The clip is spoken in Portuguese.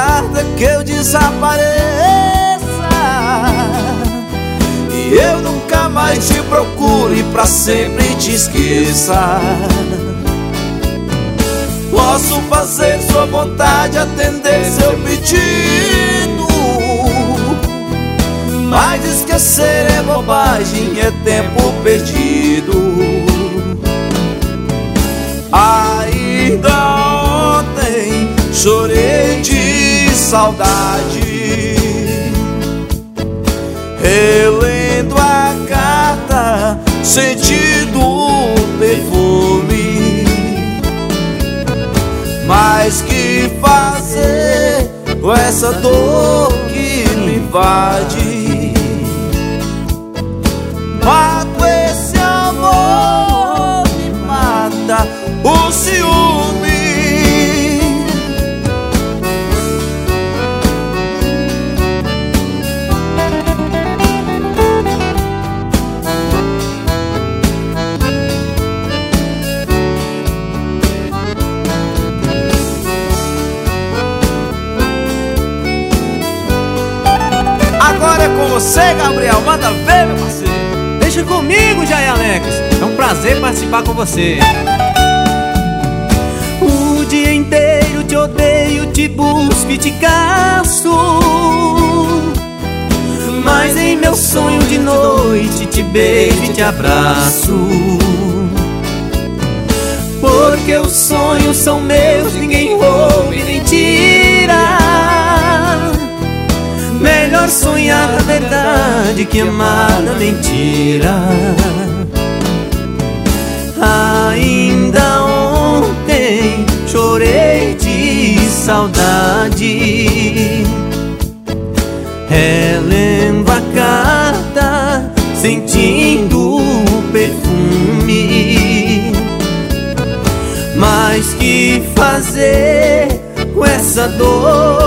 carta que eu desapareça e eu nunca mais te procure e pra sempre te esqueça. Posso fazer sua vontade, atender seu pedido, mas esquecer é bobagem, é tempo perdido. Ainda ontem chorei de saudade, relendo a carta, sentindo o perfume. Mas que fazer com essa dor que me invade? Mato esse amor, me mata o ciúme. Agora é com você, Gabriel, manda ver, meu parceiro. Deixa comigo, Jair Alex, é um prazer participar com você. O dia inteiro te odeio, te busco e te caço, mas em meu sonho de noite te beijo e te abraço. Porque os sonhos são meus, ninguém ouve nem tira. Melhor sonhar a verdade que amar a mentira. Ainda ontem chorei de saudade, relendo a carta, sentindo o perfume. Mas que fazer com essa dor